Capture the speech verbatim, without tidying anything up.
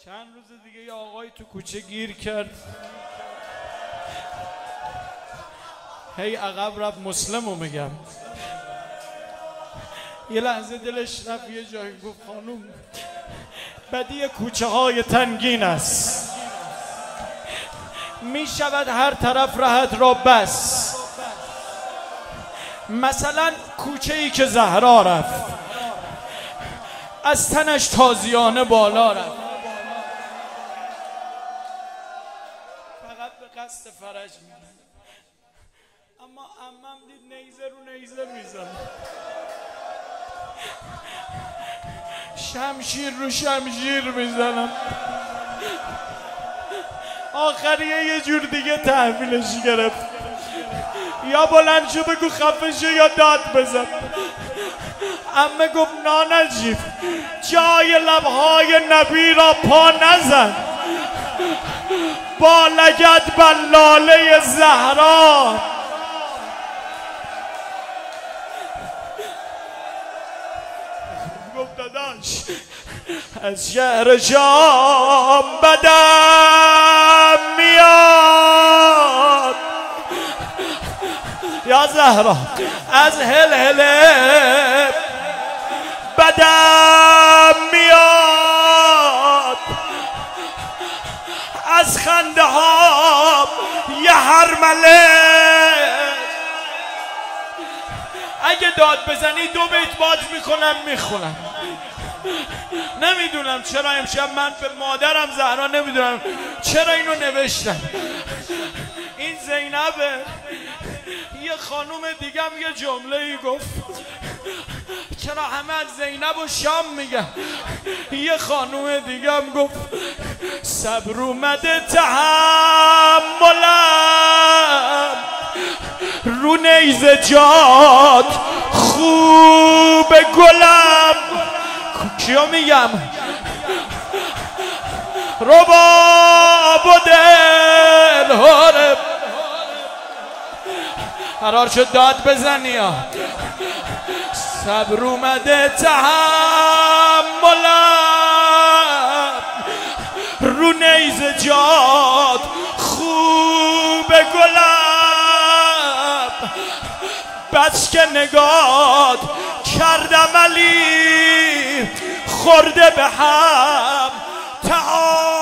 چند روز دیگه یه آقای تو کوچه گیر کرد، هی عقب رفت. مسلمو میگم. یه لحظه دلش رفت یه جایی، گفت خانوم بدی کوچه های تنگین است، می شود هر طرف راحت را بس. مثلا کوچه ای که زهرا رفت، از تنش تازیانه بالا رفت، فقط به قصد فرج می‌رفت. اما عمم دید نیزه رو نیزه میزنه، شمشیر رو شمشیر میزنم. آخریه یه جور دیگه تحویلش گرفت، یا بلند شو بگو خفه شو یا داد بزن. عمه گفت نانجیب، جای لبهای نبی را پا نزن، با لگد بر لاله زهرا. گفت داداش از شهر شام بدم میاد، یا زهرا از هلهله بدم میاد، از خنده ها یه هرمله. اگه داد بزنی دو بیت باز میکنم میخونم. نمیدونم چرا امشب من به مادرم زهرا نمیدونم چرا اینو نوشتم. این زینبه. یه خانوم دیگم یه جمله ای گفت، چرا همه از زینب و شام میگن. یه خانوم دیگم گفت صبر اومده تحملم، رو نیزه جات خوب گلم. کیو میگم؟ رباب و دل هاره. قرار شد داد بزنی ها. صبر اومده تحملم، رو نیزه جات خوب گلم. بس که نگات کردم علی، خورده به هم تعال